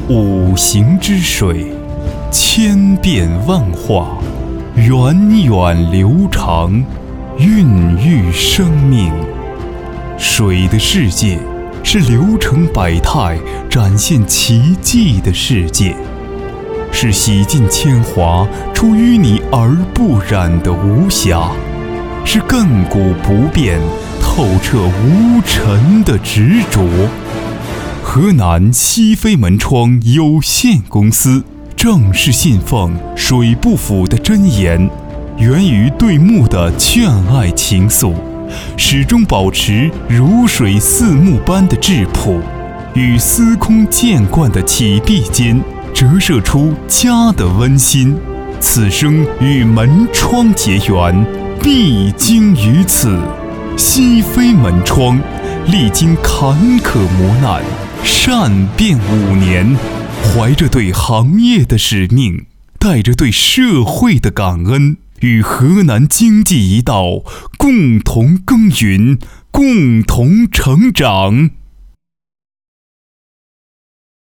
五行之水，千变万化，源远流长，孕育生命。水的世界是流程百态、展现奇迹的世界，是洗尽铅华、出淤泥而不染的无瑕，是亘古不变、透彻无尘的执着。河南西飞门窗有限公司正是信奉水不腐的箴言，源于对木的劝爱情愫，始终保持如水似木般的质朴，与司空见惯的启壁间折射出家的温馨。此生与门窗结缘，必经于此。西飞门窗历经坎坷磨难，善变5年，怀着对行业的使命，带着对社会的感恩，与河南经济一道共同耕耘，共同成长。